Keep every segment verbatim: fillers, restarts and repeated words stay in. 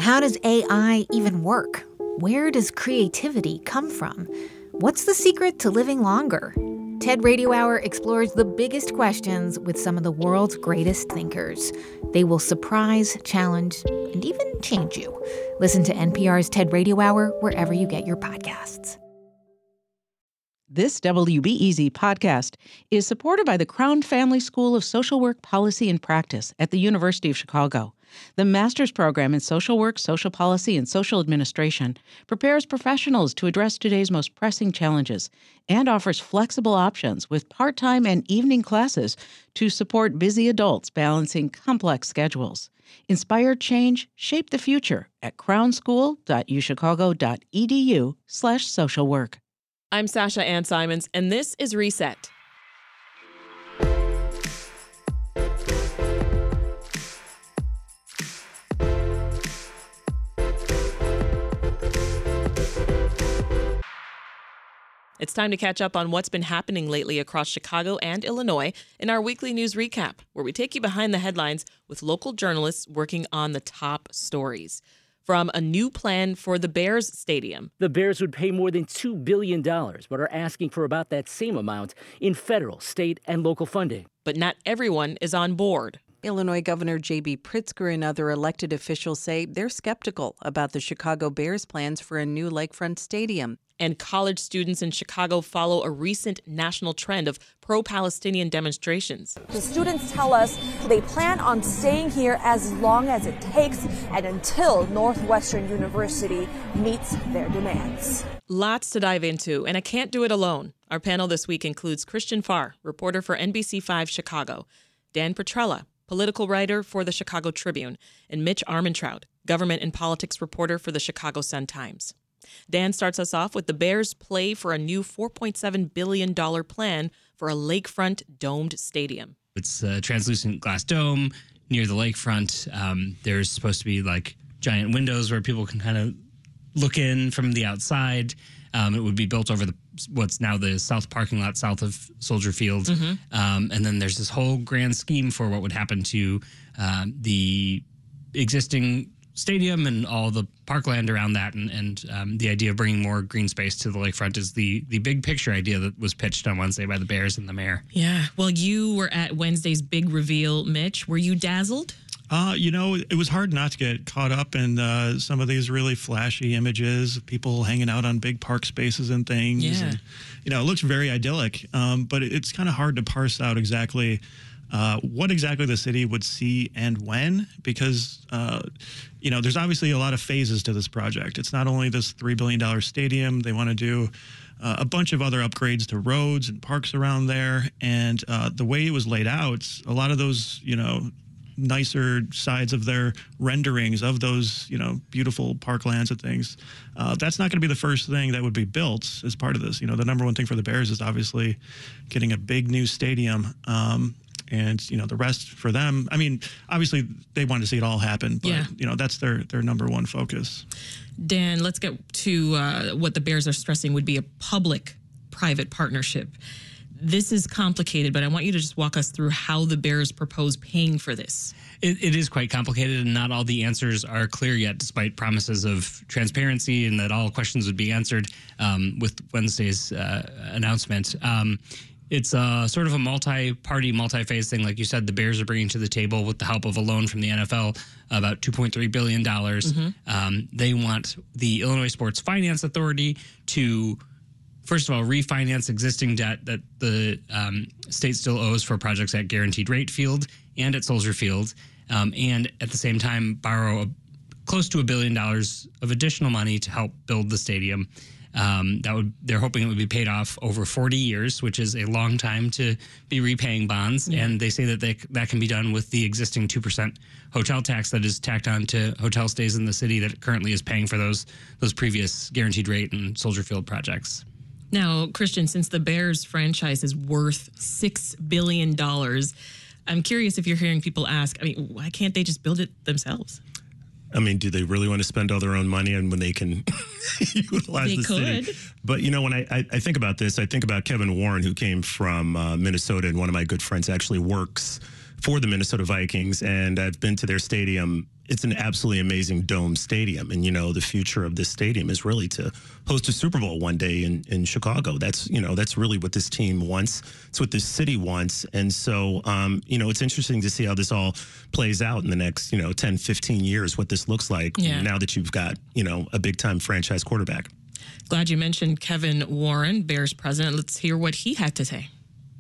How does A I even work? Where does creativity come from? What's the secret to living longer? TED Radio Hour explores the biggest questions with some of the world's greatest thinkers. They will surprise, challenge, and even change you. Listen to N P R's TED Radio Hour wherever you get your podcasts. This W B E Z podcast is supported by the Crown Family School of Social Work, Policy, and Practice at the University of Chicago. The master's program in social work, social policy, and social administration prepares professionals to address today's most pressing challenges and offers flexible options with part-time and evening classes to support busy adults balancing complex schedules. Inspire change, shape the future at crownschool.uchicago.edu slash social work. I'm Sasha Ann Simons, and this is Reset. It's time to catch up on what's been happening lately across Chicago and Illinois in our weekly news recap, where we take you behind the headlines with local journalists working on the top stories. From a new plan for the Bears Stadium. The Bears would pay more than two billion dollars, but are asking for about that same amount in federal, state, and local funding. But not everyone is on board. Illinois Governor J B Pritzker and other elected officials say they're skeptical about the Chicago Bears' plans for a new lakefront stadium. And college students in Chicago follow a recent national trend of pro-Palestinian demonstrations. The students tell us they plan on staying here as long as it takes and until Northwestern University meets their demands. Lots to dive into, and I can't do it alone. Our panel this week includes Christian Farr, reporter for N B C five Chicago, Dan Petrella, political writer for the Chicago Tribune, and Mitch Armentrout, government and politics reporter for the Chicago Sun-Times. Dan starts us off with the Bears' play for a new four point seven billion dollars plan for a lakefront domed stadium. It's a translucent glass dome near the lakefront. Um, there's supposed to be like giant windows where people can kind of look in from the outside. Um, it would be built over the what's now the south parking lot south of Soldier Field. Mm-hmm. Um, and then there's this whole grand scheme for what would happen to um, the existing stadium and all the parkland around that, and, and um, the idea of bringing more green space to the lakefront is the the big picture idea that was pitched on Wednesday by the Bears and the mayor. Yeah, well, you were at Wednesday's big reveal, Mitch. Were you dazzled? Uh, you know, it was hard not to get caught up in uh, some of these really flashy images of people hanging out on big park spaces and things. Yeah. And, you know, it looks very idyllic, um, but it's kind of hard to parse out exactly Uh, what exactly the city would see and when, because, uh, you know, there's obviously a lot of phases to this project. It's not only this three billion dollars stadium. They want to do uh, a bunch of other upgrades to roads and parks around there. And uh, the way it was laid out, a lot of those, you know, nicer sides of their renderings of those, you know, beautiful parklands and things, uh, that's not going to be the first thing that would be built as part of this. You know, the number one thing for the Bears is obviously getting a big new stadium. Um, And, you know, the rest for them, I mean, obviously they want to see it all happen, but, yeah. you know, that's their, their number one focus. Dan, let's get to uh, what the Bears are stressing would be a public-private partnership. This is complicated, but I want you to just walk us through how the Bears propose paying for this. It, it is quite complicated, and not all the answers are clear yet, despite promises of transparency and that all questions would be answered um, with Wednesday's uh, announcement. Um It's a sort of a multi-party, multi-phase thing. Like you said, the Bears are bringing to the table, with the help of a loan from the N F L, about two point three billion dollars. Mm-hmm. Um, they want the Illinois Sports Finance Authority to, first of all, refinance existing debt that the um, state still owes for projects at Guaranteed Rate Field and at Soldier Field, um, and at the same time borrow a, close to a billion dollars of additional money to help build the stadium. Um, that would they're hoping it would be paid off over forty years, which is a long time to be repaying bonds. Yeah. And they say that they, that can be done with the existing two percent hotel tax that is tacked on to hotel stays in the city that currently is paying for those those previous Guaranteed Rate and Soldier Field projects. Now, Christian, since the Bears franchise is worth six billion dollars, I'm curious if you're hearing people ask, I mean, why can't they just build it themselves? I mean, do they really want to spend all their own money and when they can utilize they the could. city? But, you know, when I, I, I think about this, I think about Kevin Warren, who came from uh, Minnesota, and one of my good friends actually works for the Minnesota Vikings, and I've been to their stadium. It's an absolutely amazing dome stadium. And, you know, the future of this stadium is really to host a Super Bowl one day in, in Chicago. That's, you know, that's really what this team wants. It's what this city wants. And so, um, you know, it's interesting to see how this all plays out in the next, you know, ten, fifteen years, what this looks like yeah. now that you've got, you know, a big time franchise quarterback. Glad you mentioned Kevin Warren, Bears president. Let's hear what he had to say.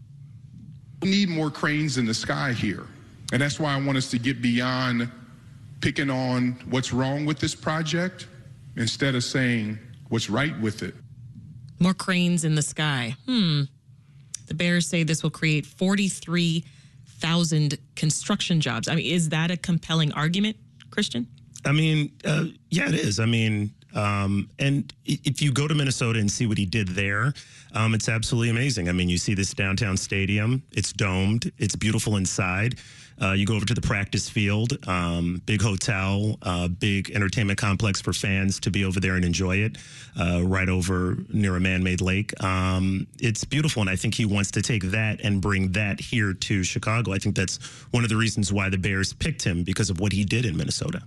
We need more cranes in the sky here. And that's why I want us to get beyond picking on what's wrong with this project instead of saying what's right with it. More cranes in the sky. Hmm. The Bears say this will create forty-three thousand construction jobs. I mean, is that a compelling argument, Christian? I mean, uh, yeah, it is. I mean, um, and if you go to Minnesota and see what he did there, um, it's absolutely amazing. I mean, you see this downtown stadium. It's domed. It's beautiful inside. Uh, you go over to the practice field, um, big hotel, uh, big entertainment complex for fans to be over there and enjoy it, uh, right over near a man-made lake. Um, it's beautiful, and I think he wants to take that and bring that here to Chicago. I think that's one of the reasons why the Bears picked him, because of what he did in Minnesota.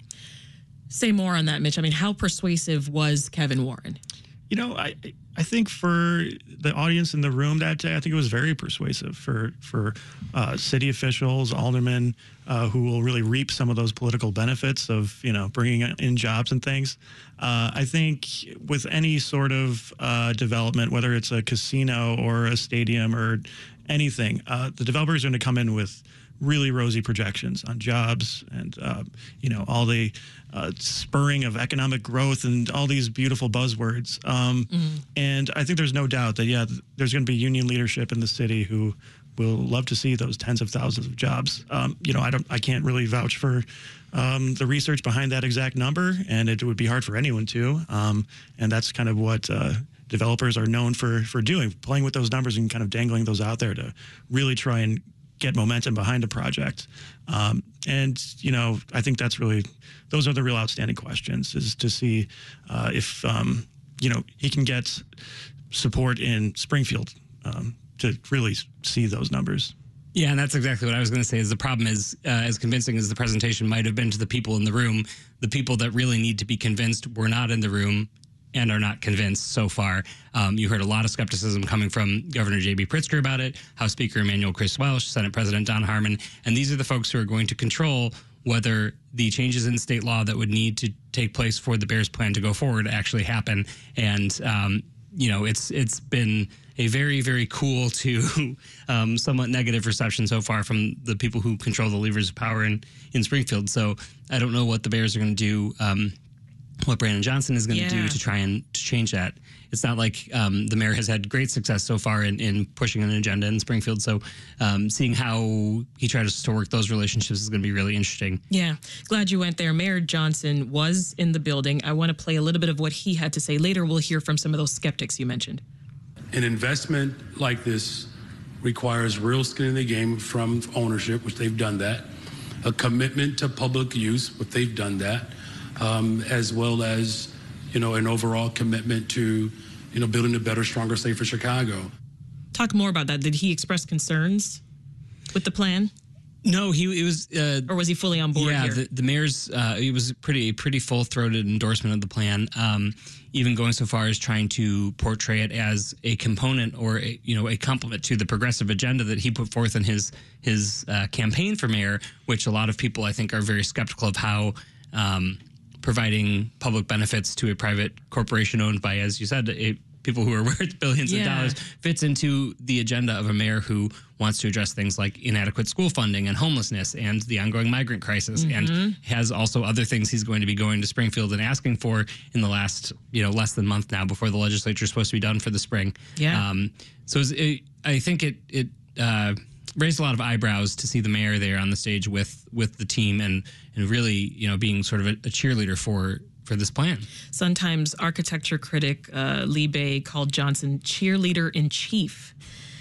Say more on that, Mitch. I mean, how persuasive was Kevin Warren? You know, I I think for the audience in the room that day, I think it was very persuasive for for uh, city officials, aldermen, uh, who will really reap some of those political benefits of, you know, bringing in jobs and things. Uh, I think with any sort of uh, development, whether it's a casino or a stadium or anything, uh, the developers are going to come in with really rosy projections on jobs and, uh, you know, all the uh, spurring of economic growth and all these beautiful buzzwords. Um, mm-hmm. And I think there's no doubt that, yeah, there's going to be union leadership in the city who will love to see those tens of thousands of jobs. Um, you know, I don't, I can't really vouch for um, the research behind that exact number, and it would be hard for anyone to. Um, and that's kind of what uh, developers are known for, for doing, playing with those numbers and kind of dangling those out there to really try and get momentum behind a project. Um, and, you know, I think that's really, those are the real outstanding questions, is to see uh, if, um, you know, he can get support in Springfield um, to really see those numbers. Yeah, and that's exactly what I was going to say. Is the problem is, uh, as convincing as the presentation might have been to the people in the room, the people that really need to be convinced were not in the room and are not convinced so far. Um, you heard a lot of skepticism coming from Governor J B Pritzker about it, House Speaker Emanuel Chris Welsh, Senate President Don Harmon, and these are the folks who are going to control whether the changes in state law that would need to take place for the Bears plan to go forward actually happen. And, um, you know, it's it's been a very, very cool to um, somewhat negative reception so far from the people who control the levers of power in, in Springfield. So I don't know what the Bears are going to do, um, what Brandon Johnson is going to yeah. do to try and to change that. It's not like um, the mayor has had great success so far in, in pushing an agenda in Springfield. So um, seeing how he tries to work those relationships is going to be really interesting. Yeah. Glad you went there. Mayor Johnson was in the building. I want to play a little bit of what he had to say. Later, we'll hear from some of those skeptics you mentioned. An investment like this requires real skin in the game from ownership, which they've done that, a commitment to public use, which they've done that, um, as well as, you know, an overall commitment to, you know, building a better, stronger, safer Chicago. Talk more about that. Did he express concerns with the plan? No, he it was, uh, or was he fully on board? Yeah, here? the, the mayor's uh, it was pretty pretty full throated endorsement of the plan. Um, even going so far as trying to portray it as a component or a, you know a complement to the progressive agenda that he put forth in his his uh, campaign for mayor, which a lot of people I think are very skeptical of how um, providing public benefits to a private corporation owned by, as you said, a, people who are worth billions yeah. of dollars fits into the agenda of a mayor who wants to address things like inadequate school funding and homelessness and the ongoing migrant crisis, mm-hmm. and has also other things he's going to be going to Springfield and asking for in the last, you know, less than a month now before the legislature is supposed to be done for the spring. Yeah. Um, so it, I think it it uh, raised a lot of eyebrows to see the mayor there on the stage with with the team and and really, you know, being sort of a, a cheerleader for. for this plan. Sun-Times architecture critic uh, Lee Bay called Johnson cheerleader in chief.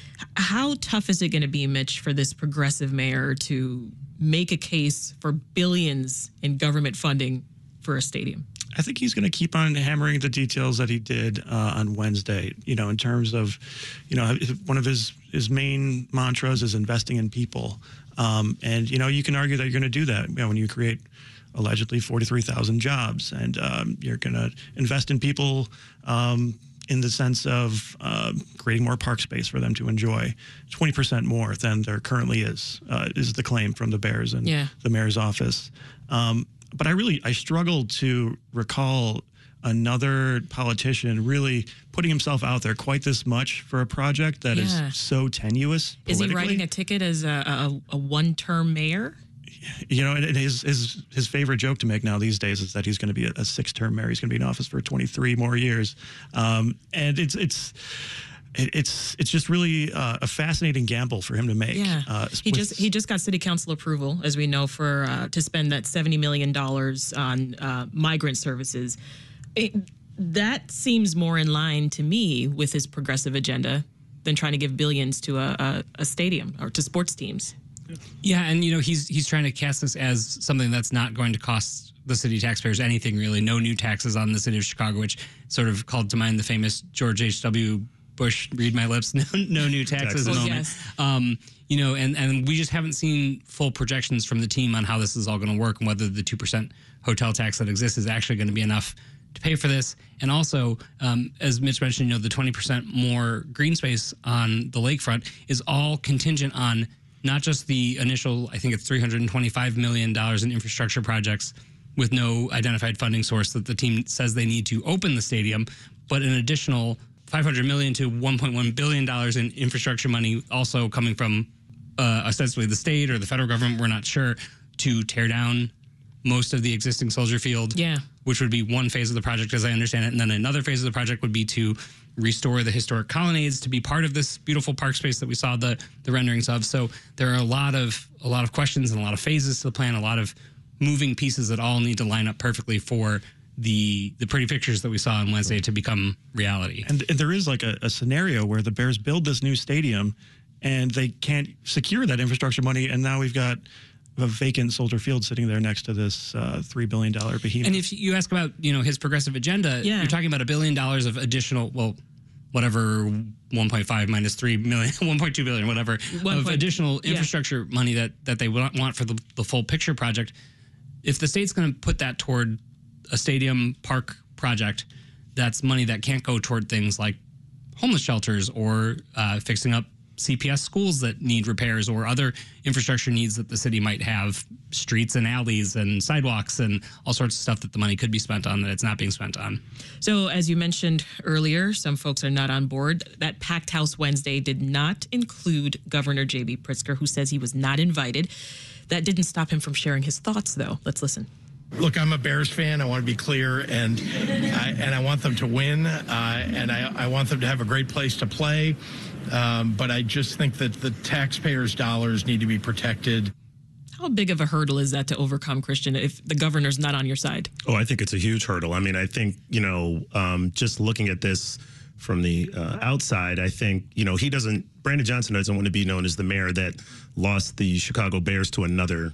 How tough is it going to be, Mitch, for this progressive mayor to make a case for billions in government funding for a stadium? I think he's going to keep on hammering the details that he did uh, on Wednesday, you know, in terms of, you know, one of his, his main mantras is investing in people. Um, and, you know, you can argue that you're going to do that, you know, when you create allegedly forty-three thousand jobs, and um, you're going to invest in people um, in the sense of uh, creating more park space for them to enjoy. twenty percent more than there currently is, uh, is the claim from the Bears and yeah. the mayor's office. Um, but I really, I struggle to recall another politician really putting himself out there quite this much for a project that yeah. is so tenuous Is he writing a ticket as a, a, a one-term mayor? You know, and his his his favorite joke to make now these days is that he's going to be a, a six-term mayor. He's going to be in office for twenty-three more years, um, and it's it's it's it's just really uh, a fascinating gamble for him to make. Yeah, uh, he with, just he just got city council approval, as we know, for uh, to spend that seventy million dollars on uh, migrant services. It, that seems more in line to me with his progressive agenda than trying to give billions to a, a, a stadium or to sports teams. Yeah, and you know he's he's trying to cast this as something that's not going to cost the city taxpayers anything really. No new taxes on the city of Chicago, which sort of called to mind the famous George H W Bush "read my lips," no, no new taxes well, moment. Yes. Um, you know, and and we just haven't seen full projections from the team on how this is all going to work and whether the two percent hotel tax that exists is actually going to be enough to pay for this. And also, um, as Mitch mentioned, you know, the twenty percent more green space on the lakefront is all contingent on not just the initial, I think it's three hundred twenty-five million dollars in infrastructure projects with no identified funding source that the team says they need to open the stadium, but an additional five hundred million dollars to one point one billion dollars in infrastructure money also coming from uh, ostensibly the state or the federal government, we're not sure, to tear down most of the existing Soldier Field, yeah. which would be one phase of the project as I understand it. And then another phase of the project would be to restore the historic colonnades to be part of this beautiful park space that we saw the the renderings of. So there are a lot of a lot of questions and a lot of phases to the plan, a lot of moving pieces that all need to line up perfectly for the the pretty pictures that we saw on Wednesday to become reality. And, and there is like a, a scenario where the Bears build this new stadium and they can't secure that infrastructure money, and now we've got a vacant Soldier Field sitting there next to this uh, three billion dollars behemoth. And if you ask about, you know, his progressive agenda, yeah. you're talking about a billion dollars of additional, well, whatever, one point five minus three million, one point two billion, whatever, One of point, additional yeah. infrastructure money that, that they want want for the, the full picture project. If the state's going to put that toward a stadium park project, that's money that can't go toward things like homeless shelters or uh, fixing up C P S schools that need repairs or other infrastructure needs that the city might have, streets and alleys and sidewalks and all sorts of stuff that the money could be spent on that it's not being spent on. So as you mentioned earlier, some folks are not on board. That packed house Wednesday did not include Governor J B Pritzker, who says he was not invited. That didn't stop him from sharing his thoughts, though. Let's listen. Look, I'm a Bears fan. I want to be clear, and I, and I want them to win, uh, and I, I want them to have a great place to play. Um, but I just think that the taxpayers' dollars need to be protected. How big of a hurdle is that to overcome, Christian, if the governor's not on your side? Oh, I think it's a huge hurdle. I mean, I think, you know, um, just looking at this from the uh, outside, I think, you know, he doesn't, Brandon Johnson doesn't want to be known as the mayor that lost the Chicago Bears to another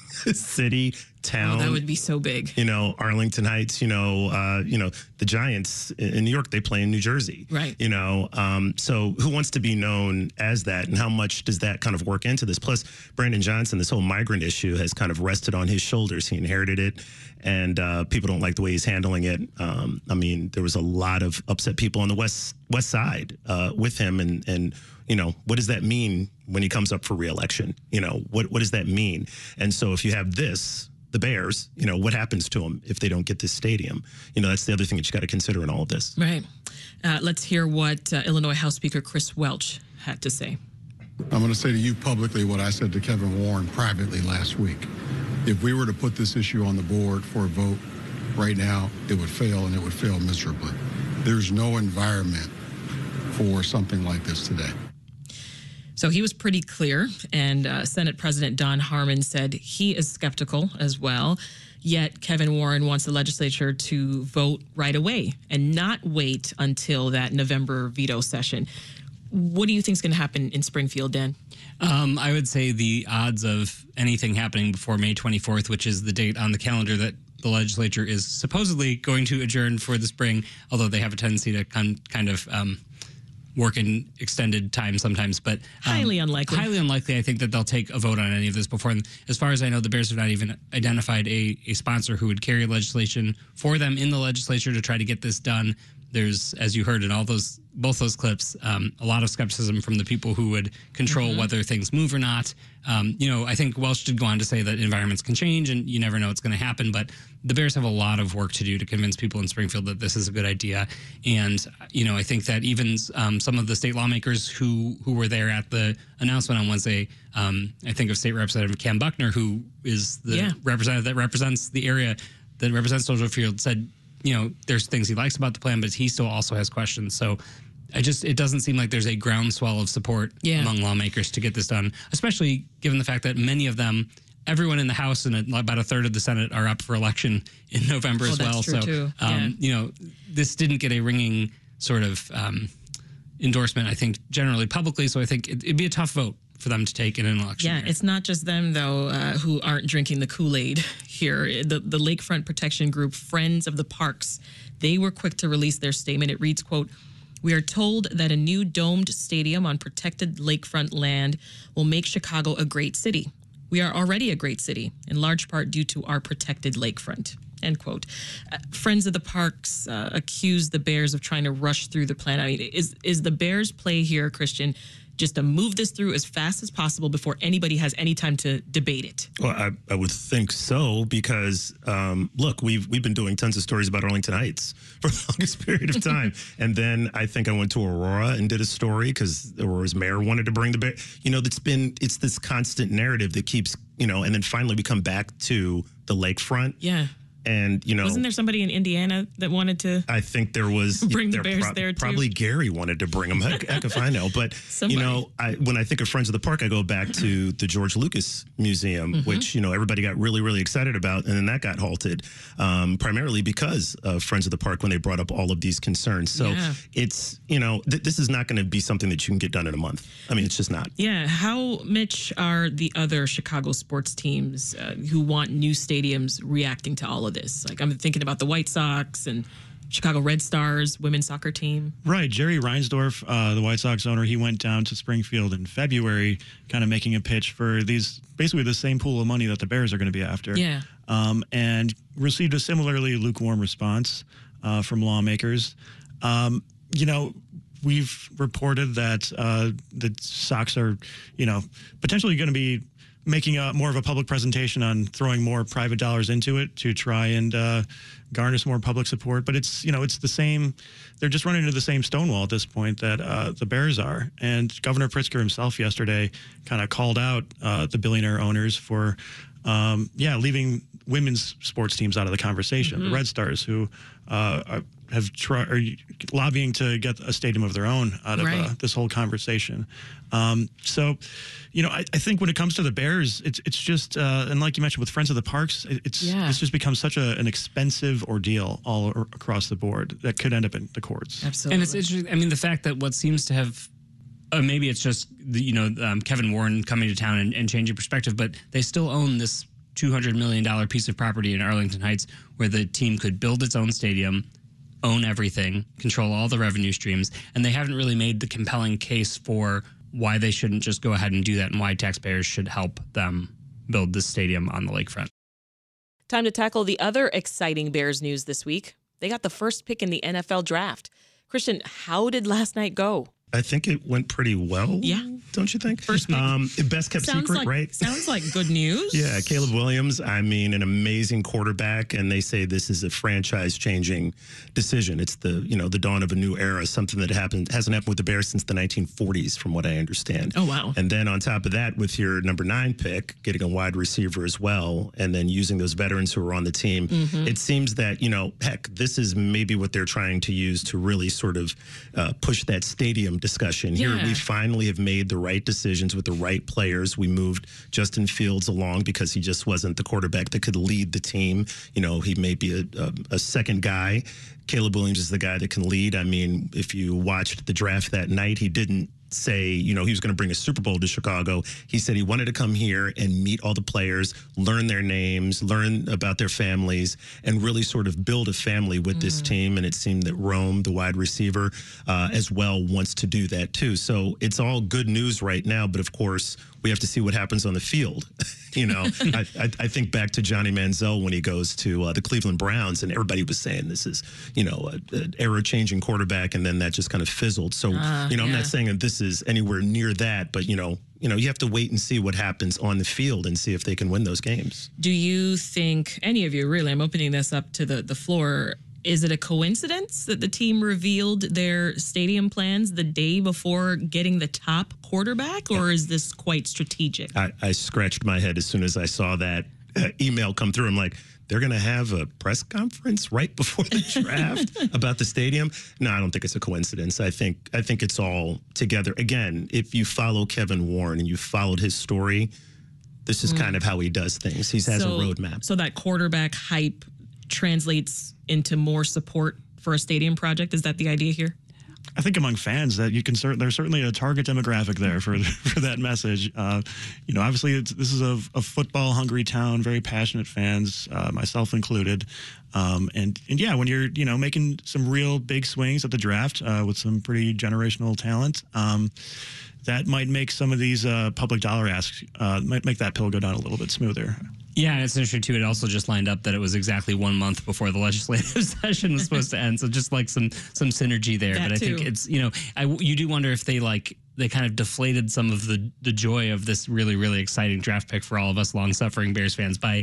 city, town. Oh, that would be so big. You know, Arlington Heights, you know, uh, you know, the Giants in New York, they play in New Jersey. Right. You know, um, so who wants to be known as that, and how much does that kind of work into this? Plus, Brandon Johnson, this whole migrant issue has kind of rested on his shoulders. He inherited it, and uh, people don't like the way he's handling it. Um, I mean, there was a lot of upset people on the west west side uh, with him, and and you know, what does that mean when he comes up for re-election? You know, what what does that mean? And so if you have this, the Bears, you know, what happens to them if they don't get this stadium? You know, that's the other thing that you got to consider in all of this. Right. Uh, let's hear what uh, Illinois House Speaker Chris Welch had to say. I'm going to say to you publicly what I said to Kevin Warren privately last week. If we were to put this issue on the board for a vote right now, it would fail, and it would fail miserably. There's no environment for something like this today. So he was pretty clear, and uh, Senate President Don Harmon said he is skeptical as well. Yet Kevin Warren wants the legislature to vote right away and not wait until that November veto session. What do you think is going to happen in Springfield, Dan? Um, I would say the odds of anything happening before May twenty-fourth, which is the date on the calendar that the legislature is supposedly going to adjourn for the spring, although they have a tendency to con- kind of um, work in extended time sometimes, but um, highly unlikely. Highly unlikely. I think that they'll take a vote on any of this before. And as far as I know, the Bears have not even identified a, a sponsor who would carry legislation for them in the legislature to try to get this done. There's, as you heard in all those, both those clips, um, a lot of skepticism from the people who would control mm-hmm. whether things move or not. Um, you know, I think Welch did go on to say that environments can change and you never know what's going to happen, but the Bears have a lot of work to do to convince people in Springfield that this is a good idea. And, you know, I think that even um, some of the state lawmakers who, who were there at the announcement on Wednesday, um, I think of State Representative Cam Buckner, who is the yeah. representative that represents the area that represents Soldier Field, said, you know, there's things he likes about the plan, but he still also has questions. So I just, it doesn't seem like there's a groundswell of support yeah. among lawmakers to get this done, especially given the fact that many of them, everyone in the House and about a third of the Senate are up for election in November oh, as well. That's true so, too. Um, yeah. you know, this didn't get a ringing sort of um, endorsement, I think, generally publicly. So I think it, it'd be a tough vote for them to take in an election. Yeah, year. It's not just them, though, uh, who aren't drinking the Kool-Aid here. The, the lakefront protection group, Friends of the Parks, they were quick to release their statement. It reads, quote, "We are told that a new domed stadium on protected lakefront land will make Chicago a great city. We are already a great city, in large part due to our protected lakefront." End quote. Uh, Friends of the Parks uh, accused the Bears of trying to rush through the plan. I mean, is is the Bears' play here, Christian, just to move this through as fast as possible before anybody has any time to debate it? Well, I, I would think so because, um, look, we've we've been doing tons of stories about Arlington Heights for the longest period of time. And then I think I went to Aurora and did a story because Aurora's mayor wanted to bring the bear. You know, that's been, it's this constant narrative that keeps, you know, and then finally we come back to the lakefront. Yeah. And, you know, wasn't there somebody in Indiana that wanted to? I think there was bring there the Bears pro- there too. Probably Gary wanted to bring them. Heck, heck if I know. But Somebody. you know, I, when I think of Friends of the Park, I go back to the George Lucas Museum, mm-hmm. which you know everybody got really, really excited about, and then that got halted, um, primarily because of Friends of the Park when they brought up all of these concerns. So yeah. it's you know th- this is not going to be something that you can get done in a month. I mean, it's just not. Yeah. How, Mitch, are the other Chicago sports teams uh, who want new stadiums reacting to all of this? Like, I'm thinking about the White Sox and Chicago Red Stars women's soccer team. Right. Jerry Reinsdorf, uh, the White Sox owner, he went down to Springfield in February, kind of making a pitch for these, basically the same pool of money that the Bears are going to be after. Yeah. Um, and received a similarly lukewarm response uh, from lawmakers. Um, you know, we've reported that uh, the Sox are, you know, potentially going to be making a, more of a public presentation on throwing more private dollars into it to try and uh, garner some more public support. But it's, you know, it's the same. They're just running into the same stonewall at this point that uh, the Bears are. And Governor Pritzker himself yesterday kind of called out uh, the billionaire owners for, um, yeah, leaving women's sports teams out of the conversation. Mm-hmm. The Red Stars, who uh, are, have tried are lobbying to get a stadium of their own out of right. uh, this whole conversation. Um, so, you know, I, I think when it comes to the Bears, it's it's just uh, and like you mentioned with Friends of the Parks, it, it's yeah. it's just become such a, an expensive ordeal all ar- across the board that could end up in the courts. Absolutely. And it's interesting. I mean, the fact that what seems to have uh, maybe it's just the, you know um, Kevin Warren coming to town and, and changing perspective, but they still own this two hundred million dollars piece of property in Arlington Heights where the team could build its own stadium, own everything, control all the revenue streams, and they haven't really made the compelling case for why they shouldn't just go ahead and do that and why taxpayers should help them build this stadium on the lakefront. Time to tackle the other exciting Bears news this week. They got the first pick in the N F L draft. Christian, how did last night go? I think it went pretty well. Yeah. Don't you think? First pick. Um, best kept sounds secret, like, right? Sounds like good news. Yeah, Caleb Williams, I mean, an amazing quarterback, and they say this is a franchise-changing decision. It's the, you know, the dawn of a new era, something that happened hasn't happened with the Bears since the nineteen forties, from what I understand. Oh, wow. And then on top of that, with your number nine pick, getting a wide receiver as well, and then using those veterans who are on the team, mm-hmm. it seems that, you know, heck, this is maybe what they're trying to use to really sort of uh, push that stadium discussion. Here, Yeah. we finally have made the right decisions with the right players. We moved Justin Fields along because he just wasn't the quarterback that could lead the team. You know, he may be a, a, a second guy. Caleb Williams is the guy that can lead. I mean, if you watched the draft that night, he didn't say, you know, he was going to bring a Super Bowl to Chicago. He said he wanted to come here and meet all the players, learn their names, learn about their families, and really sort of build a family with mm. this team. And it seemed that Rome, the wide receiver, uh, as well, wants to do that too. So it's all good news right now. But of course, we have to see what happens on the field. you know, I, I, I think back to Johnny Manziel when he goes to uh, the Cleveland Browns, and everybody was saying this is, you know, an era-changing quarterback, and then that just kind of fizzled. So, uh, you know, yeah. I'm not saying that this is anywhere near that, but, you know, you know, you have to wait and see what happens on the field and see if they can win those games. Do you think, any of you, really, I'm opening this up to the, the floor, is it a coincidence that the team revealed their stadium plans the day before getting the top quarterback, or is this quite strategic? I, I scratched my head as soon as I saw that uh, email come through. I'm like, they're going to have a press conference right before the draft about the stadium? No, I don't think it's a coincidence. I think I think it's all together. Again, if you follow Kevin Warren and you followed his story, this is mm. kind of how he does things. He has so, a roadmap. So that quarterback hype translates into more support for a stadium project. Is that the idea here? I think among fans that you can cert- there's certainly a target demographic there for for that message. Uh, you know, obviously it's, this is a, a football hungry town, very passionate fans, uh, myself included. Um, and and yeah, when you're you know making some real big swings at the draft uh, with some pretty generational talent, um, that might make some of these uh, public dollar asks uh, might make that pill go down a little bit smoother. Yeah, and it's interesting, too. It also just lined up that it was exactly one month before the legislative session was supposed to end. So just like some some synergy there. That but I too. think it's, you know, I, you do wonder if they like they kind of deflated some of the, the joy of this really, really exciting draft pick for all of us long-suffering Bears fans by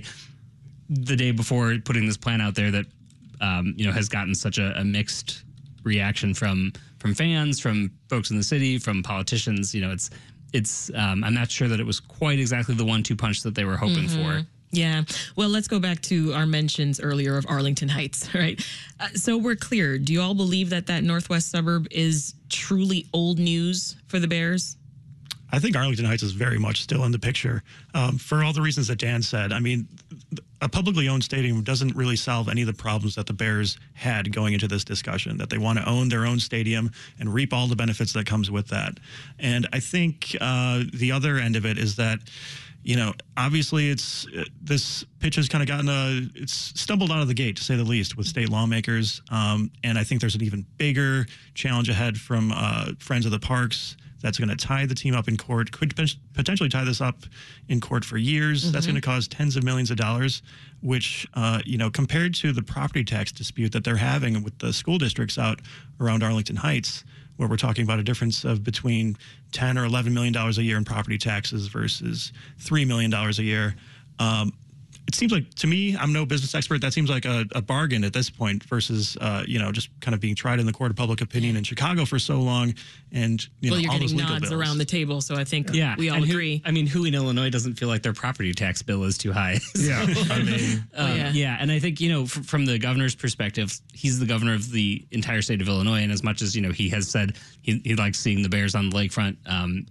the day before putting this plan out there that, um, you know, has gotten such a, a mixed reaction from from fans, from folks in the city, from politicians. You know, it's, it's um, I'm not sure that it was quite exactly the one two punch that they were hoping mm-hmm. for. Yeah. Well, let's go back to our mentions earlier of Arlington Heights, right? Uh, so we're clear. Do you all believe that that northwest suburb is truly old news for the Bears? I think Arlington Heights is very much still in the picture um, for all the reasons that Dan said. I mean, a publicly owned stadium doesn't really solve any of the problems that the Bears had going into this discussion, that they want to own their own stadium and reap all the benefits that comes with that. And I think uh, the other end of it is that, you know, obviously it's uh, this pitch has kind of gotten a, it's stumbled out of the gate, to say the least, with state lawmakers. Um, and I think there's an even bigger challenge ahead from uh, Friends of the Parks that's going to tie the team up in court, could potentially tie this up in court for years. Mm-hmm. That's going to cause tens of millions of dollars, which, uh, you know, compared to the property tax dispute that they're having with the school districts out around Arlington Heights, where we're talking about a difference of between ten or eleven million dollars a year in property taxes versus three million dollars a year. Um, it seems like, to me, I'm no business expert, that seems like a, a bargain at this point versus, uh, you know, just kind of being tried in the court of public opinion in Chicago for so long. And, you well, know, you're all getting those legal nods bills. around the table, so I think yeah. we all and agree. Who, I mean, who in Illinois doesn't feel like their property tax bill is too high? So, yeah, I mean, um, oh, yeah. yeah, and I think, you know, f- from the governor's perspective, he's the governor of the entire state of Illinois, and as much as, you know, he has said he, he likes seeing the Bears on the lakefront, um,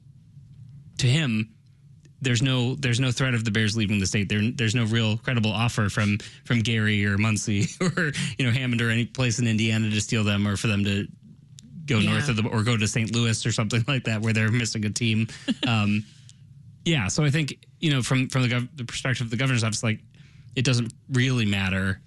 to him, there's no there's no threat of the Bears leaving the state. There, there's no real credible offer from from Gary or Muncie or, you know, Hammond or any place in Indiana to steal them or for them to go Yeah. north of the or go to Saint Louis or something like that where they're missing a team. Um, yeah, so I think, you know, from from the, gov- the perspective of the governor's office, like, it doesn't really matter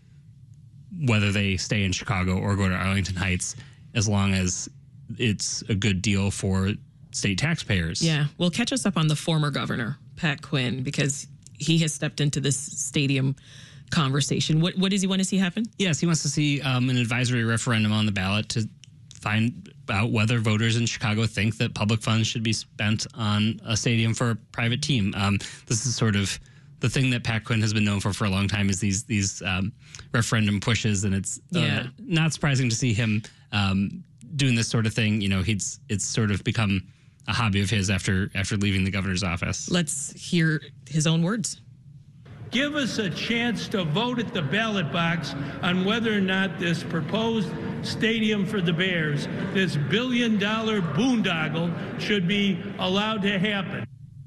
whether they stay in Chicago or go to Arlington Heights as long as it's a good deal for state taxpayers. Yeah. Well, catch us up on the former governor, Pat Quinn, because he has stepped into this stadium conversation. What what does he want to see happen? Yes, he wants to see um, an advisory referendum on the ballot to find out whether voters in Chicago think that public funds should be spent on a stadium for a private team. Um, this is sort of the thing that Pat Quinn has been known for for a long time, is these these um, referendum pushes, and it's uh, Yeah. not surprising to see him um, doing this sort of thing. You know, he's it's sort of become a hobby of his after after leaving the governor's office. Let's hear his own words. Give us a chance to vote at the ballot box on whether or not this proposed stadium for the Bears, this billion-dollar boondoggle, should be allowed to happen.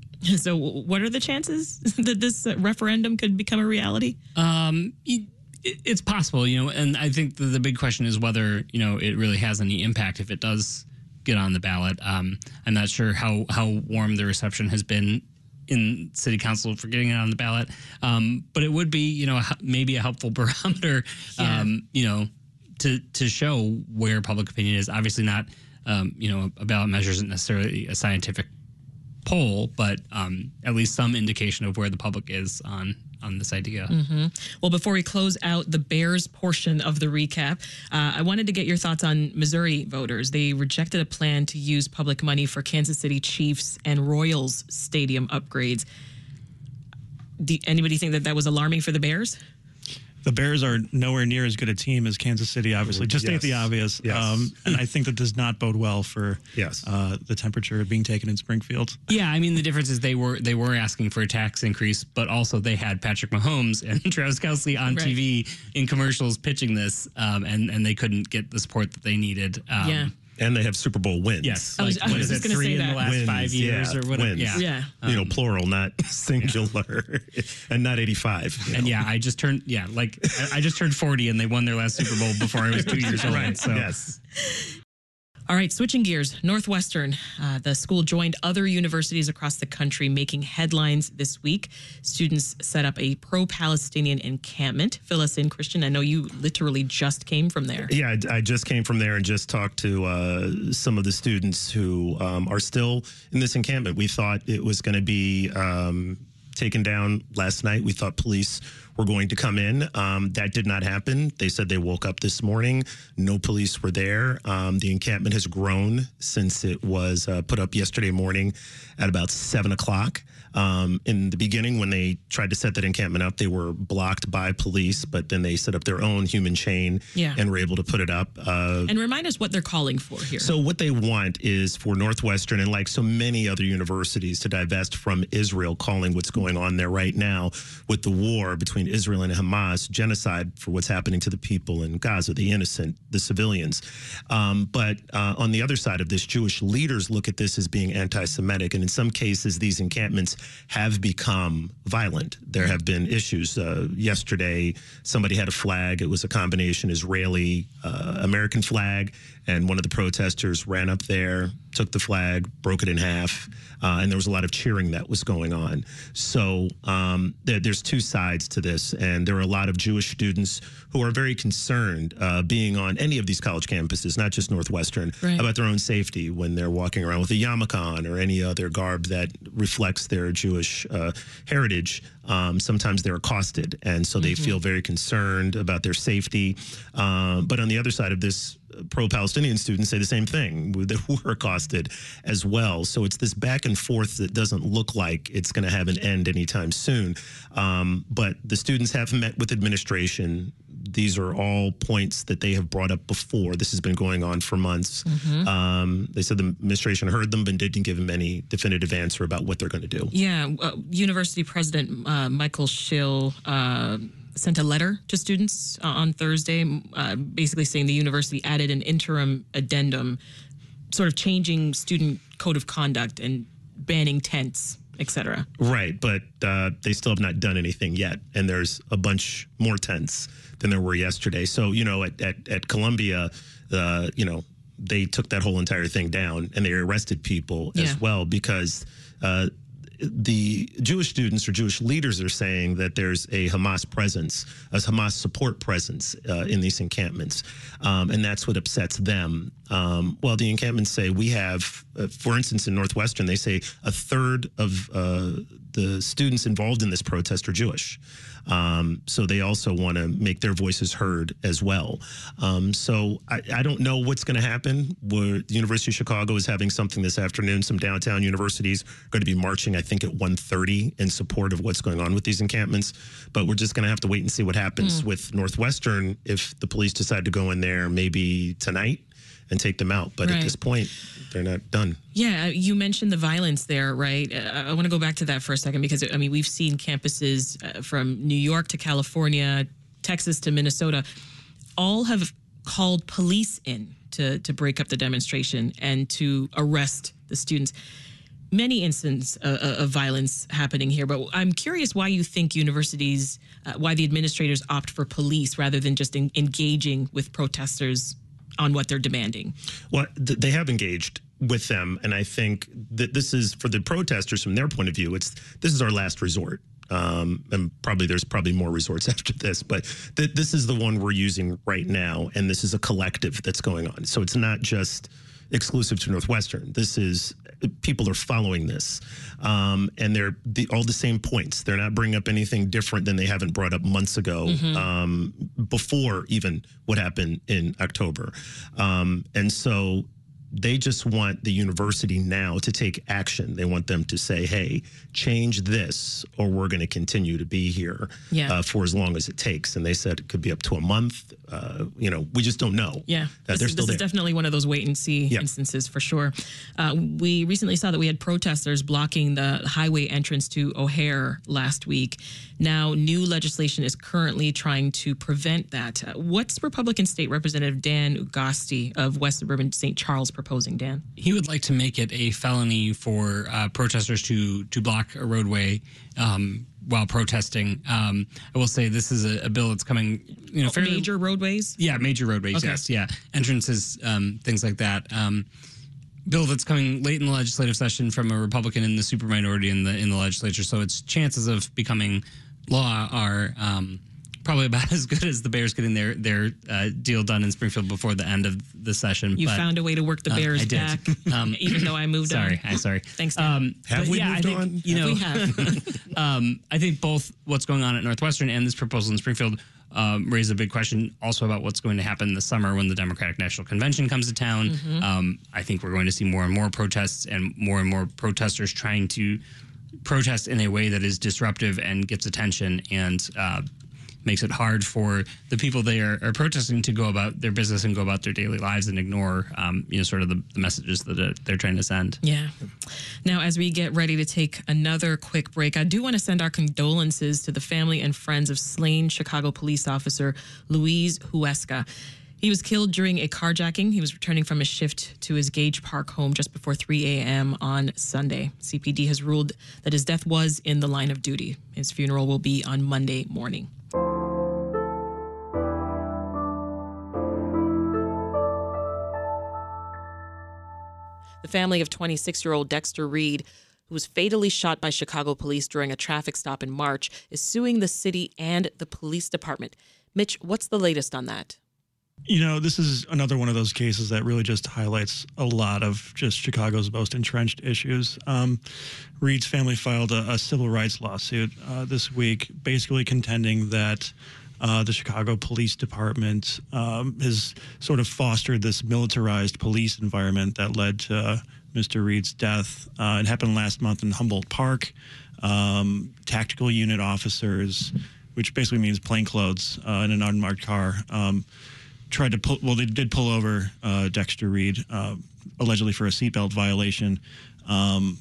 So what are the chances that this referendum could become a reality? Um, it, it's possible, you know, and I think the, the big question is whether, you know, it really has any impact if it does get on the ballot. Um, I'm not sure how, how warm the reception has been in city council for getting it on the ballot. Um, but it would be, you know, maybe a helpful barometer, Yeah. um, you know, to, to show where public opinion is. Obviously not, um, you know, a ballot measure isn't necessarily a scientific poll, but um, at least some indication of where the public is on on this idea. Mm-hmm. Well, before we close out the Bears portion of the recap, uh, I wanted to get your thoughts on Missouri voters. They rejected a plan to use public money for Kansas City Chiefs and Royals stadium upgrades. Do anybody think that that was alarming for the Bears? The Bears are nowhere near as good a team as Kansas City, obviously. Just state Yes. the obvious. Yes. Um, and I think that does not bode well for yes. uh, the temperature being taken in Springfield. Yeah, I mean, the difference is they were they were asking for a tax increase, but also they had Patrick Mahomes and Travis Kelce on Right. T V in commercials pitching this, um, and, and they couldn't get the support that they needed. Um, Yeah. And they have Super Bowl wins. Yes. I was- Like, I what was is just it, gonna three say in that. the last Wins, five years yeah, or whatever? wins. Yeah. Yeah. you know, Um, plural, not singular, and not eighty-five. you And know. yeah, I just turned yeah, like I, I just turned forty, and they won their last Super Bowl before I was two years old. Right. So Yes. All right, switching gears, Northwestern, uh, the school joined other universities across the country making headlines this week. Students set up a pro-Palestinian encampment. Fill us in, Christian. I know you literally just came from there. Yeah, I, I just came from there and just talked to uh, some of the students who um, are still in this encampment. We thought it was going to be um, taken down last night. We thought police were going to come in. Um, that did not happen. They said they woke up this morning. No police were there. Um, the encampment has grown since it was uh, put up yesterday morning at about seven o'clock. Um, in the beginning, when they tried to set that encampment up, they were blocked by police, but then they set up their own human chain Yeah. and were able to put it up. Uh, And remind us what they're calling for here. so what they want is for Northwestern and like so many other universities to divest from Israel, calling what's going on there right now with the war between Israel and Hamas, genocide for what's happening to the people in Gaza, the innocent, the civilians. Um, but uh, on the other side of this, Jewish leaders look at this as being anti-Semitic. And in some cases, these encampments have become violent. There have been issues. Uh, yesterday, somebody had a flag. It was a combination Israeli, uh, American flag. And one of the protesters ran up there, took the flag, broke it in half, uh, and there was a lot of cheering that was going on. So um, there, there's two sides to this, and there are a lot of Jewish students who are very concerned uh, being on any of these college campuses, not just Northwestern, Right. about their own safety when they're walking around with a yarmulke on or any other garb that reflects their Jewish uh, heritage. Um, sometimes they're accosted, and so they Mhm. feel very concerned about their safety. Um, but on the other side of this, pro-Palestinian students say the same thing. They were accosted as well. So it's this back and forth that doesn't look like it's going to have an end anytime soon. Um, but the students have met with administration. These are all points that they have brought up before. This has been going on for months. Mhm. Um, they said the administration heard them, but didn't give them any definitive answer about what they're going to do. Yeah, uh, University President uh, Michael Schill uh, sent a letter to students uh, on Thursday, uh, basically saying the university added an interim addendum, sort of changing student code of conduct and banning tents, et cetera. Right, but uh, they still have not done anything yet, and there's a bunch more tents than there were yesterday. So, you know, at at, at Columbia, uh, you know, they took that whole entire thing down, and they arrested people Yeah. as well because uh, the Jewish students or Jewish leaders are saying that there's a Hamas presence, a Hamas support presence uh, in these encampments, um, and that's what upsets them. Um, well, the encampments say we have, uh, for instance, in Northwestern, they say a third of uh, the students involved in this protest are Jewish. Um, so they also want to make their voices heard as well. Um, so I, I don't know what's going to happen. We're, the University of Chicago is having something this afternoon. Some downtown universities are going to be marching, I think, at one thirty in support of what's going on with these encampments. But we're just going to have to wait and see what happens Mm. with Northwestern if the police decide to go in there maybe tonight and take them out. But Right. at this point, they're not done. Yeah, you mentioned the violence there, right? Uh, I want to go back to that for a second because, I mean, we've seen campuses uh, from New York to California, Texas to Minnesota, all have called police in to, to break up the demonstration and to arrest the students. Many instances uh, of violence happening here, but I'm curious why you think universities, uh, why the administrators opt for police rather than just en- engaging with protesters on what they're demanding. Well, th- they have engaged with them, and I think that this is, for the protesters, from their point of view, it's this is our last resort. Um, and probably there's probably more resorts after this, but th- this is the one we're using right now, and this is a collective that's going on. So it's not just exclusive to Northwestern. This is, people are following this, um, and they're the, all the same points. They're not bringing up anything different than they haven't brought up months ago, mm-hmm. um, before even what happened in October. Um, and so they just want the university now to take action. They want them to say, hey, change this, or we're going to continue to be here yeah. uh, for as long as it takes. And they said it could be up to a month. Uh, you know, we just don't know. Yeah, uh, this, they're still this there. is definitely one of those wait and see yeah. instances for sure. Uh, we recently saw that we had protesters blocking the highway entrance to O'Hare last week. Now, new legislation is currently trying to prevent that. Uh, what's Republican State Representative Dan Ugosti of West Suburban Saint Charles proposing, Dan? He would like to make it a felony for uh, protesters to to block a roadway um, while protesting. Um, I will say this is a, a bill that's coming, you know, oh, fairly, major roadways. Yeah, major roadways. Okay. Yes, yeah, entrances, um, things like that. Um, bill that's coming late in the legislative session from a Republican in the superminority in the in the legislature. So its chances of becoming law are um, probably about as good as the Bears getting their their uh, deal done in Springfield before the end of the session. You but, found a way to work the Bears uh, I did. back, um, even though I moved sorry, on. I'm sorry. Thanks, Dan. Um, have we yeah, moved I think, on? You know, we have. um, I think both what's going on at Northwestern and this proposal in Springfield um, raise a big question also about what's going to happen this summer when the Democratic National Convention comes to town. Mm-hmm. Um, I think we're going to see more and more protests and more and more protesters trying to protest in a way that is disruptive and gets attention and uh, makes it hard for the people they are, are protesting to go about their business and go about their daily lives and ignore, um, you know, sort of the, the messages that uh, they're trying to send. Yeah. Now, as we get ready to take another quick break, I do want to send our condolences to the family and friends of slain Chicago police officer Luis Huesca. He was killed during a carjacking. He was returning from a shift to his Gage Park home just before three a.m. on Sunday. C P D has ruled that his death was in the line of duty. His funeral will be on Monday morning. The family of twenty-six-year-old Dexter Reed, who was fatally shot by Chicago police during a traffic stop in March, is suing the city and the police department. Mitch, what's the latest on that? You know, this is another one of those cases that really just highlights a lot of just Chicago's most entrenched issues. Um, Reed's family filed a, a civil rights lawsuit uh, this week, basically contending that uh, the Chicago Police Department um, has sort of fostered this militarized police environment that led to uh, Mister Reed's death. Uh, it happened last month in Humboldt Park. Um, tactical unit officers, which basically means plainclothes uh, in an unmarked car, um, tried to pull, well, they did pull over uh, Dexter Reed, uh, allegedly for a seatbelt violation. Um,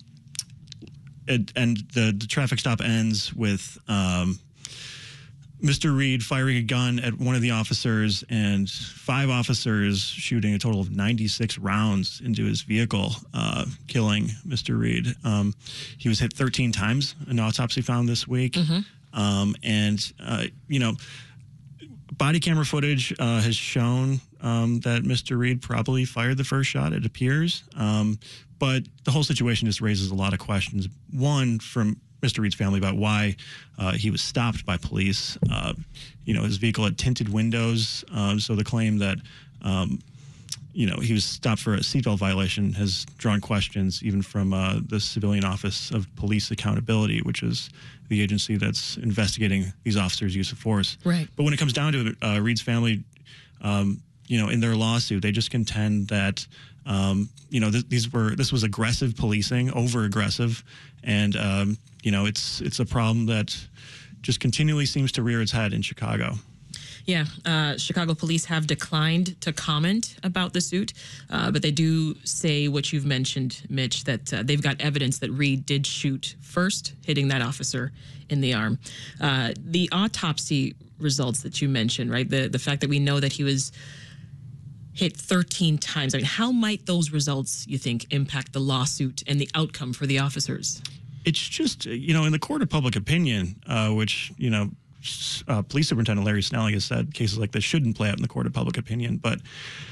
it, and the, the traffic stop ends with um, Mister Reed firing a gun at one of the officers and five officers shooting a total of ninety-six rounds into his vehicle, uh, killing Mister Reed. Um, he was hit thirteen times, an autopsy found this week. Mm-hmm. Um, and, uh, you know, body camera footage uh, has shown um, that Mister Reed probably fired the first shot, it appears. Um, but the whole situation just raises a lot of questions. One, from Mister Reed's family about why uh, he was stopped by police. Uh, you know, his vehicle had tinted windows. Um, so the claim that, um, you know, he was stopped for a seatbelt violation has drawn questions even from uh, the Civilian Office of Police Accountability, which is the agency that's investigating these officers' use of force. Right. But when it comes down to it, uh, Reed's family, um, you know, in their lawsuit, they just contend that, um, you know, th- these were this was aggressive policing, over aggressive, and um, you know, it's it's a problem that just continually seems to rear its head in Chicago. Yeah, uh, Chicago police have declined to comment about the suit, uh, but they do say what you've mentioned, Mitch, that uh, they've got evidence that Reed did shoot first, hitting that officer in the arm. Uh, the autopsy results that you mentioned, right, the, the fact that we know that he was hit thirteen times, I mean, how might those results, you think, impact the lawsuit and the outcome for the officers? It's just, you know, in the court of public opinion, uh, which, you know, Uh, Police Superintendent Larry Snelling has said cases like this shouldn't play out in the court of public opinion. But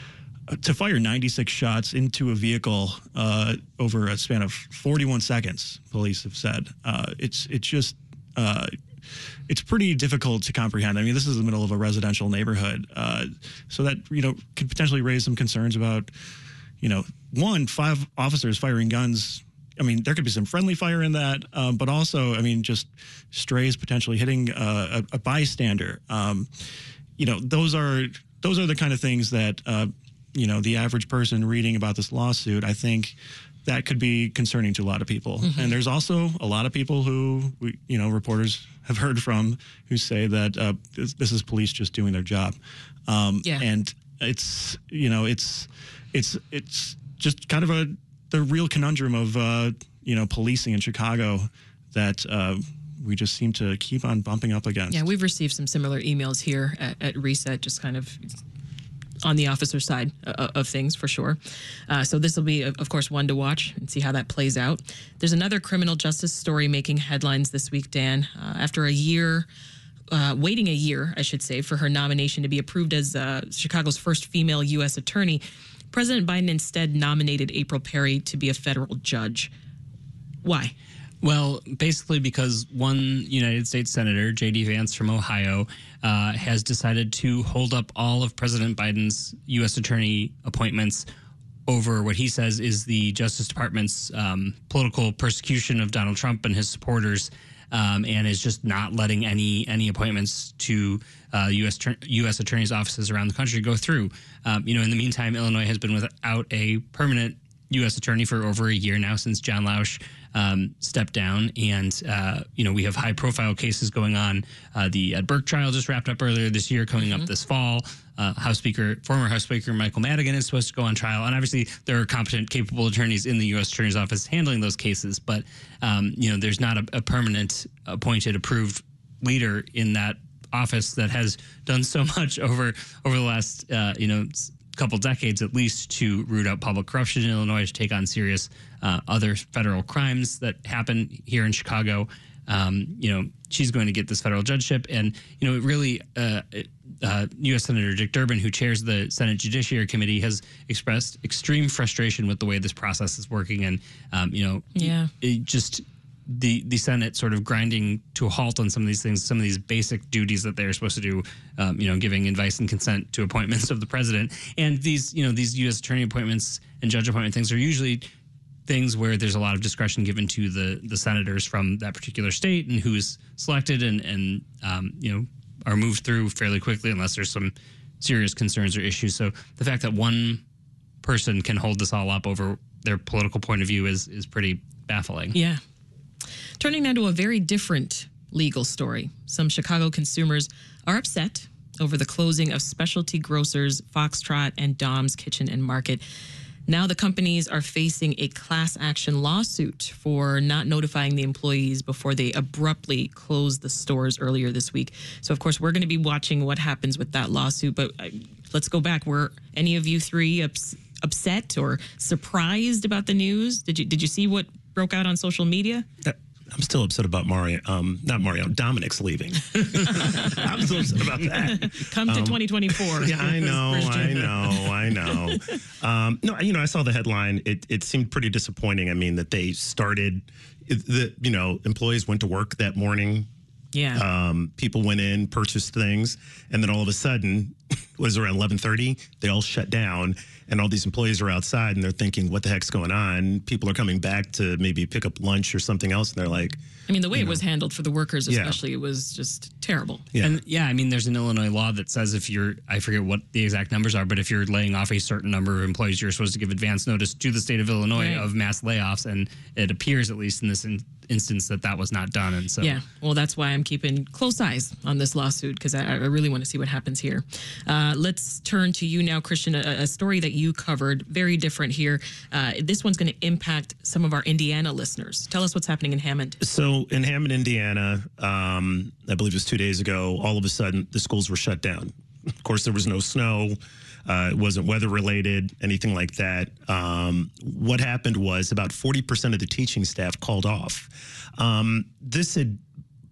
to fire ninety-six shots into a vehicle uh, over a span of forty-one seconds, police have said. Uh, it's it's just uh, it's pretty difficult to comprehend. I mean, this is the middle of a residential neighborhood, uh, so that you know could potentially raise some concerns about, you know, one five officers firing guns. I mean, there could be some friendly fire in that, um, but also, I mean, just strays potentially hitting uh, a, a bystander. Um, you know, those are those are the kind of things that. Uh, you know, the average person reading about this lawsuit, I think that could be concerning to a lot of people. Mm-hmm. And there's also a lot of people who, we, you know, reporters have heard from who say that uh, this, this is police just doing their job. Um, yeah. And it's, you know, it's, it's, it's just kind of a, the real conundrum of, uh, you know, policing in Chicago that uh, we just seem to keep on bumping up against. Yeah, we've received some similar emails here at, at Reset, just kind of on the officer side uh, of things, for sure. Uh, so this will be, of course, one to watch and see how that plays out. There's another criminal justice story making headlines this week, Dan. Uh, after a year, uh, waiting a year, I should say, for her nomination to be approved as uh, Chicago's first female U S attorney, President Biden instead nominated April Perry to be a federal judge. Why? Well, basically because one United States Senator, J D Vance from Ohio, uh, has decided to hold up all of President Biden's U S attorney appointments over what he says is the Justice Department's um, political persecution of Donald Trump and his supporters, um, and is just not letting any any appointments to uh, U S U S attorneys' offices around the country go through. Um, you know, in the meantime, Illinois has been without a permanent U S attorney for over a year now since John Lausch um, stepped down. And, uh, you know, we have high profile cases going on. Uh, the Ed Burke trial just wrapped up earlier this year, coming mm-hmm. up this fall. Uh, House Speaker, former House Speaker Michael Madigan is supposed to go on trial. And obviously there are competent, capable attorneys in the U S Attorney's Office handling those cases. But, um, you know, there's not a, a permanent appointed, approved leader in that office that has done so much over, over the last, uh, you know, couple decades at least to root out public corruption in Illinois, to take on serious uh, other federal crimes that happen here in Chicago. Um, you know, she's going to get this federal judgeship. And, you know, it really, uh, uh, U S Senator Dick Durbin, who chairs the Senate Judiciary Committee, has expressed extreme frustration with the way this process is working. And, um, you know, yeah. it just the the Senate sort of grinding to a halt on some of these things, some of these basic duties that they're supposed to do, um, you know, giving advice and consent to appointments of the president. And these, you know, these U S attorney appointments and judge appointment things are usually things where there's a lot of discretion given to the the senators from that particular state and who is selected and, and um, you know, are moved through fairly quickly unless there's some serious concerns or issues. So the fact that one person can hold this all up over their political point of view is is pretty baffling. Yeah. Turning now to a very different legal story. Some Chicago consumers are upset over the closing of specialty grocers Foxtrot and Dom's Kitchen and Market. Now the companies are facing a class action lawsuit for not notifying the employees before they abruptly closed the stores earlier this week. So, of course, we're going to be watching what happens with that lawsuit. But uh, let's go back. Were any of you three ups- upset or surprised about the news? Did you did you see what broke out on social media? Uh- I'm still upset about Mario, um, not Mario, Dominic's leaving. I'm still upset about that. Come to um, twenty twenty-four. Yeah, I know, I know, I know. Um, no, you know, I saw the headline. It, it seemed pretty disappointing. I mean, that they started, the you know, employees went to work that morning. Yeah. Um, people went in, purchased things, and then all of a sudden, what is it, around eleven thirty, they all shut down, and all these employees are outside, and they're thinking, what the heck's going on? People are coming back to maybe pick up lunch or something else, and they're like... I mean, the way it know. was handled for the workers especially, yeah. it was just terrible. Yeah. And yeah, I mean, there's an Illinois law that says if you're, I forget what the exact numbers are, but if you're laying off a certain number of employees, you're supposed to give advance notice to the state of Illinois right. of mass layoffs, and it appears, at least in this in- instance, that that was not done. And so, yeah, well, that's why I'm keeping close eyes on this lawsuit, because I, I really want to see what happens here. Uh, let's turn to you now, Christian, a, a story that you covered, very different here. Uh, this one's going to impact some of our Indiana listeners. Tell us what's happening in Hammond. So in Hammond, Indiana, um, I believe it was two days ago, all of a sudden the schools were shut down. Of course, there was no snow. Uh, it wasn't weather related, anything like that. Um, what happened was about forty percent of the teaching staff called off. Um, this had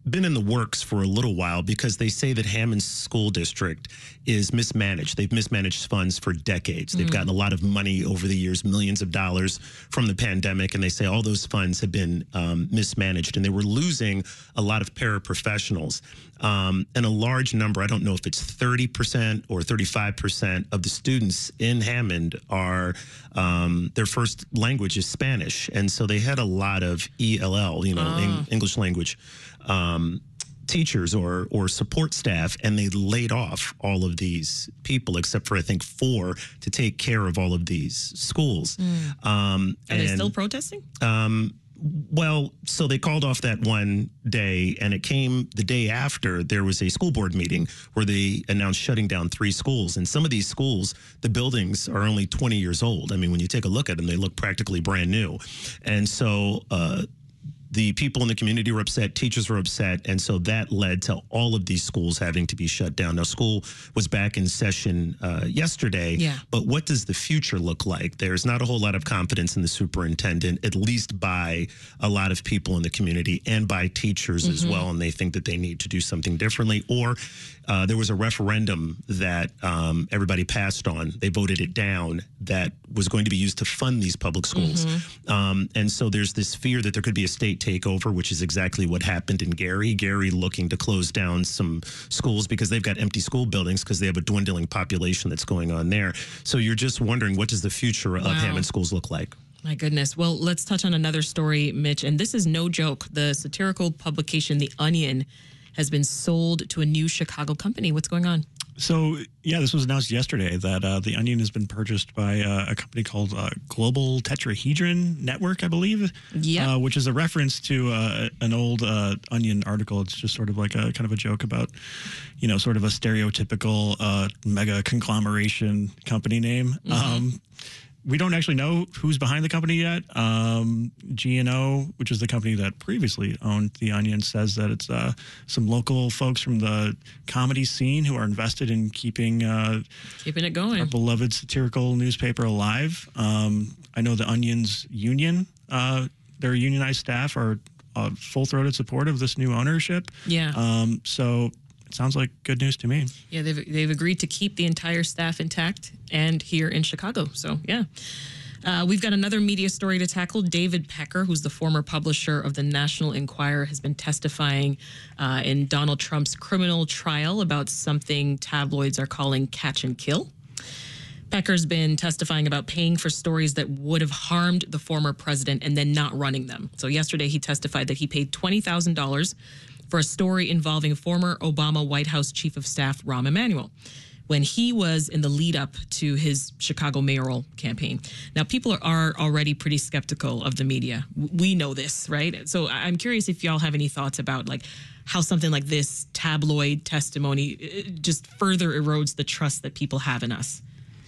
been in the works for a little while because they say that Hammond School District is mismanaged. They've mismanaged funds for decades. They've Mm. gotten a lot of money over the years, millions of dollars from the pandemic, and they say all those funds have been um, mismanaged, and they were losing a lot of paraprofessionals. Um, and a large number, I don't know if it's thirty percent or thirty-five percent of the students in Hammond are, um, their first language is Spanish. And so they had a lot of E L L, you know, Ah. Eng- English language um, teachers or or support staff, and they laid off all of these people except for I think four to take care of all of these schools. Mm. Um, Are they and, still protesting? Um, well, so they called off that one day, and it came the day after there was a school board meeting where they announced shutting down three schools. And some of these schools, the buildings are only twenty years old. I mean, when you take a look at them, they look practically brand new. And so uh, the people in the community were upset, teachers were upset, and so that led to all of these schools having to be shut down. Now, school was back in session uh, yesterday, Yeah. but what does the future look like? There's not a whole lot of confidence in the superintendent, at least by a lot of people in the community and by teachers as Mhm. well, and they think that they need to do something differently. Or uh, there was a referendum that um, everybody passed on. They voted it down that was going to be used to fund these public schools. Mhm. Um, and so there's this fear that there could be a state takeover, which is exactly what happened in Gary. Gary looking to close down some schools because they've got empty school buildings because they have a dwindling population that's going on there. So you're just wondering, what does the future Wow. of Hammond schools look like? My goodness. Well, let's touch on another story, Mitch. And this is no joke. The satirical publication, The Onion, has been sold to a new Chicago company. What's going on? So, yeah, this was announced yesterday that uh, The Onion has been purchased by uh, a company called uh, Global Tetrahedron Network, I believe. Yeah. Uh, which is a reference to uh, an old uh, Onion article. It's just sort of like a kind of a joke about, you know, sort of a stereotypical uh, mega conglomeration company name. Mhm. Um, we don't actually know who's behind the company yet. Um, G and O, which is the company that previously owned The Onion, says that it's uh, some local folks from the comedy scene who are invested in keeping uh, Keeping it going. our beloved satirical newspaper alive. Um, I know The Onion's union, uh, their unionized staff are uh, full-throated support of this new ownership. Yeah. Um, so it sounds like good news to me. Yeah, they've, they've agreed to keep the entire staff intact and here in Chicago. So, yeah. Uh, we've got another media story to tackle. David Pecker, who's the former publisher of the National Enquirer, has been testifying uh, in Donald Trump's criminal trial about something tabloids are calling catch and kill. Pecker's been testifying about paying for stories that would have harmed the former president and then not running them. So yesterday he testified that he paid twenty thousand dollars for a story involving former Obama White House Chief of Staff Rahm Emanuel when he was in the lead up to his Chicago mayoral campaign. Now, people are, are already pretty skeptical of the media. We know this, right? So I'm curious if y'all have any thoughts about like how something like this tabloid testimony uh, just further erodes the trust that people have in us.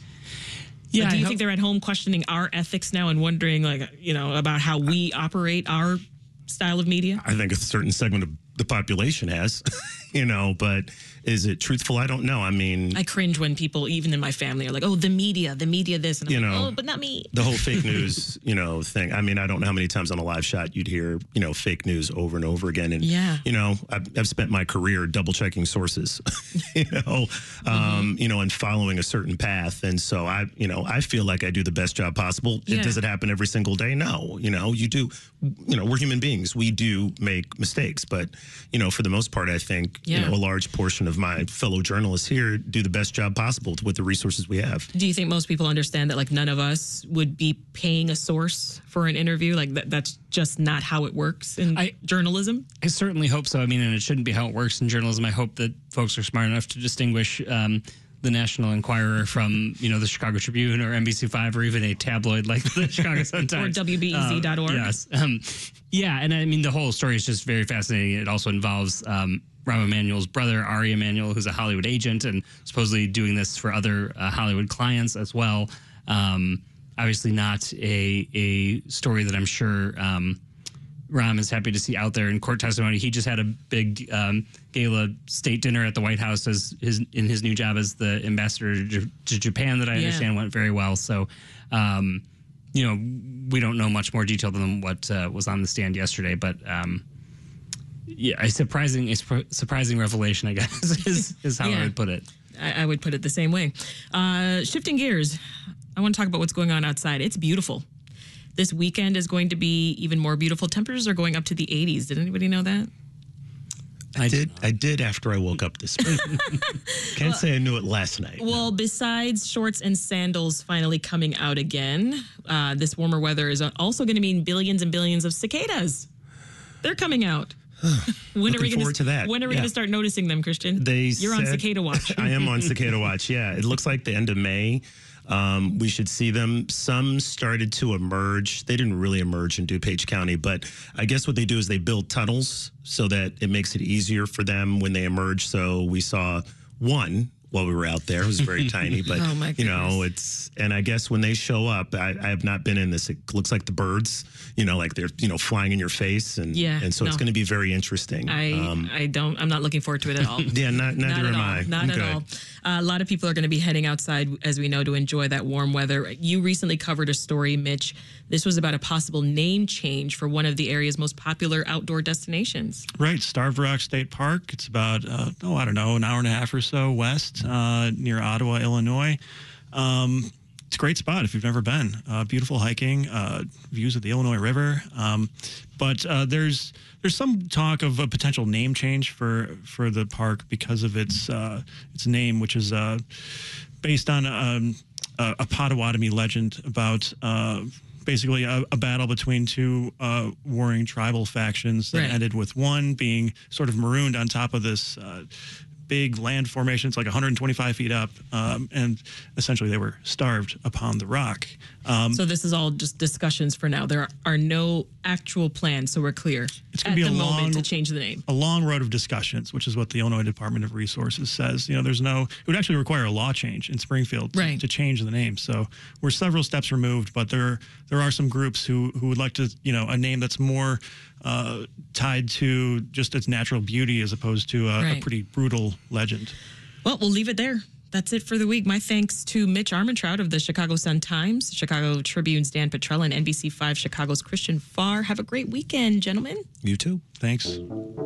Yeah, Like, do I you hope- think they're at home questioning our ethics now and wondering, like, you know, about how we operate our style of media? I think a certain segment of the population has, you know, but is it truthful? I don't know. I mean, I cringe when people, even in my family, are like, "Oh, the media, the media, this," and I'm You like, know, "Oh, but not me." the whole fake news, you know, thing. I mean, I don't know how many times on a live shot you'd hear, you know, fake news over and over again. And, Yeah. you know, I've, I've spent my career double checking sources, you know, um, you know, and following a certain path. And so I, you know, I feel like I do the best job possible. Yeah. It, does it happen every single day? No, you know, you do, you know, we're human beings. We do make mistakes. But, you know, for the most part, I think, Yeah. you know, a large portion of my fellow journalists here do the best job possible with the resources we have. Do you think most people understand that, like, none of us would be paying a source for an interview? Like, that, that's just not how it works in journalism? I certainly hope so. I mean, and it shouldn't be how it works in journalism. I hope that folks are smart enough to distinguish um, the National Enquirer from, you know, the Chicago Tribune or N B C five or even a tabloid like the Chicago Sun-Times. Or W B E Z dot org. Uh, yes. Um, yeah, and I mean, the whole story is just very fascinating. It also involves um, Rahm Emanuel's brother, Ari Emanuel, who's a Hollywood agent and supposedly doing this for other uh, Hollywood clients as well. Um, obviously not a a story that I'm sure um, Rahm is happy to see out there in court testimony. He just had a big um, gala state dinner at the White House as his in his new job as the ambassador to, J- to Japan that I Yeah. understand went very well. So, um, you know, we don't know much more detail than what uh, was on the stand yesterday, but um, yeah, a surprising, a surprising revelation, I guess, is, is how Yeah. I would put it. I, I would put it the same way. Uh, shifting gears, I want to talk about what's going on outside. It's beautiful. This weekend is going to be even more beautiful. Temperatures are going up to the eighties. Did anybody know that? I did. I did after I woke up this morning. Can't say I knew it last night. Well, besides shorts and sandals finally coming out again, uh, this warmer weather is also going to mean billions and billions of cicadas. They're coming out. when are we Looking gonna, forward to that. When are we Yeah. going to start noticing them, Christian? They You're on said- cicada watch. I am on cicada watch. Yeah, it looks like the end of May. Um, we should see them. Some started to emerge. They didn't really emerge in DuPage County, but I guess what they do is they build tunnels so that it makes it easier for them when they emerge. So we saw one while we were out there. It was very tiny, but Oh, my you know, it's, and I guess when they show up, I, I have not been in this. It looks like the birds, you know, like they're, you know, flying in your face. And, Yeah, and so it's no. going to be very interesting. I Um, I don't. I'm not looking forward to it at all. yeah, not, neither Not at am all. I. Not I'm at good. all. Uh, a lot of people are going to be heading outside, as we know, to enjoy that warm weather. You recently covered a story, Mitch. This was about a possible name change for one of the area's most popular outdoor destinations. Right, Starved Rock State Park. It's about, uh, oh, I don't know, an hour and a half or so west uh, near Ottawa, Illinois. Um, it's a great spot if you've never been. Uh, beautiful hiking, uh, views of the Illinois River. Um, but uh, there's there's some talk of a potential name change for for the park because of its uh, its name, which is uh, based on um, a, a Potawatomi legend about. Uh, Basically, a, a battle between two uh, warring tribal factions that Right. ended with one being sort of marooned on top of this uh, big land formation. It's like one hundred twenty-five feet up, um, and essentially they were starved upon the rock. Um, So this is all just discussions for now. There are no actual plans, so we're clear It's at gonna be the a moment long- to change the name. a long road of discussions, which is what the Illinois Department of Resources says. You know, there's no, it would actually require a law change in Springfield to, Right. to change the name. So we're several steps removed, but there there are some groups who who would like to, you know, a name that's more uh, tied to just its natural beauty as opposed to a, a Right. pretty brutal legend. Well, we'll leave it there. That's it for the week. My thanks to Mitch Armentrout of the Chicago Sun-Times, Chicago Tribune's Dan Petrella, and N B C five Chicago's Christian Farr. Have a great weekend, gentlemen. You too. Thanks.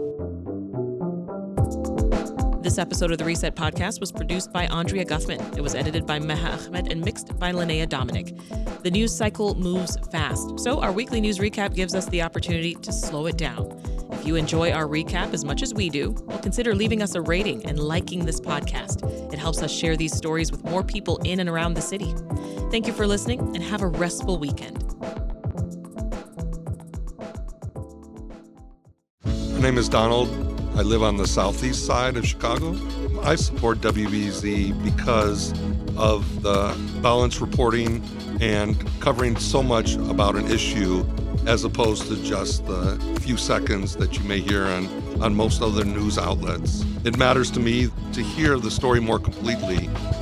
This episode of the Reset Podcast was produced by Andrea Guthman. It was edited by Meha Ahmed and mixed by Linnea Dominic. The news cycle moves fast, so our weekly news recap gives us the opportunity to slow it down. If you enjoy our recap as much as we do, well, consider leaving us a rating and liking this podcast. It helps us share these stories with more people in and around the city. Thank you for listening, and have a restful weekend. My name is Donald. I live on the southeast side of Chicago. I support W B Z because of the balanced reporting and covering so much about an issue as opposed to just the few seconds that you may hear on, on most other news outlets. It matters to me to hear the story more completely